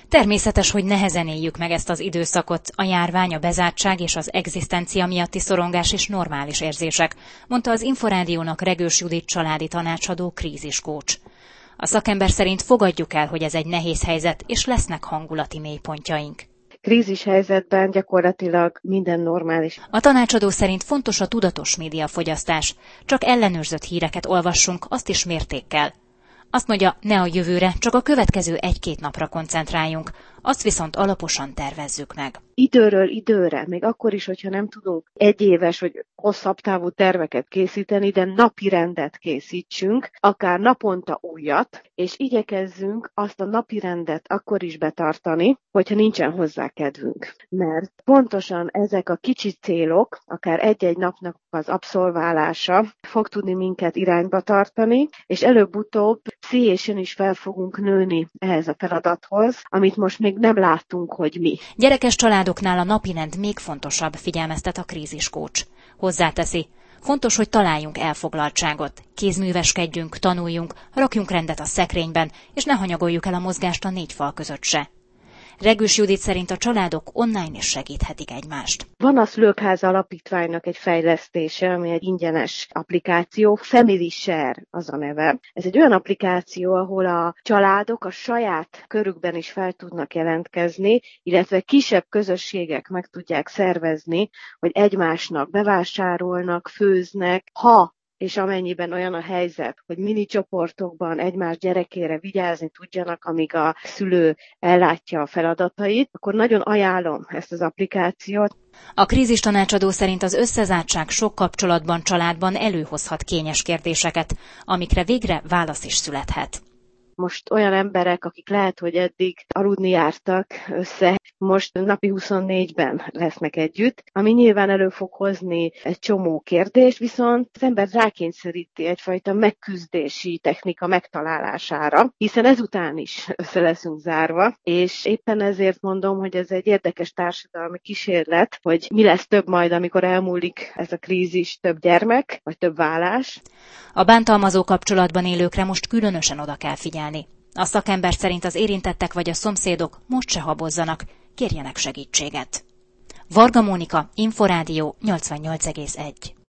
Természetes, hogy nehezen éljük meg ezt az időszakot. A járvány, a bezártság és az egzisztencia miatti szorongás is normális érzések, mondta az Inforádiónak Regős Judit családi tanácsadó, kríziskócs. A szakember szerint fogadjuk el, hogy ez egy nehéz helyzet, és lesznek hangulati mélypontjaink. Krízis helyzetben gyakorlatilag minden normális. A tanácsadó szerint fontos a tudatos médiafogyasztás. Csak ellenőrzött híreket olvassunk, azt is mértékkel. Azt mondja, ne a jövőre, csak a következő 1-2 napra koncentráljunk, azt viszont alaposan tervezzük meg. Időről időre, még akkor is, hogyha nem tudunk egyéves vagy hosszabb távú terveket készíteni, de napi rendet készítsünk, akár naponta újat, és igyekezzünk azt a napi rendet akkor is betartani, hogyha nincsen hozzá kedvünk. Mert pontosan ezek a kicsi célok, akár egy-egy napnak az abszolválása fog tudni minket irányba tartani, és előbb-utóbb pszichésen is fel fogunk nőni ehhez a feladathoz, amit most még nem láttunk, hogy mi. Gyerekes családoknál a napirend még fontosabb, figyelmeztet a kríziskócs. Hozzáteszi, fontos, hogy találjunk elfoglaltságot, kézműveskedjünk, tanuljunk, rakjunk rendet a szekrényben, és ne hanyagoljuk el a mozgást a 4 fal között se. Regős Judit szerint a családok online is segíthetik egymást. Van a Szülőkháza Alapítványnak egy fejlesztése, ami egy ingyenes applikáció, Family Share az a neve. Ez egy olyan applikáció, ahol a családok a saját körükben is fel tudnak jelentkezni, illetve kisebb közösségek meg tudják szervezni, hogy egymásnak bevásárolnak, főznek, ha és amennyiben olyan a helyzet, hogy mini csoportokban egymás gyerekére vigyázni tudjanak, amíg a szülő ellátja a feladatait, akkor nagyon ajánlom ezt az applikációt. A krízistanácsadó szerint az összezártság sok kapcsolatban, családban előhozhat kényes kérdéseket, amikre végre válasz is születhet. Most olyan emberek, akik lehet, hogy eddig aludni jártak össze, most napi 24-ben lesznek együtt, ami nyilván elő fog hozni egy csomó kérdést, viszont az ember rákényszeríti egyfajta megküzdési technika megtalálására, hiszen ezután is össze leszünk zárva, és éppen ezért mondom, hogy ez egy érdekes társadalmi kísérlet, hogy mi lesz több majd, amikor elmúlik ez a krízis, több gyermek, vagy több vállás. A bántalmazó kapcsolatban élőkre most különösen oda kell figyelni. A szakember szerint az érintettek vagy a szomszédok most se habozzanak, kérjenek segítséget. Varga Mónika, Inforádió 88,1.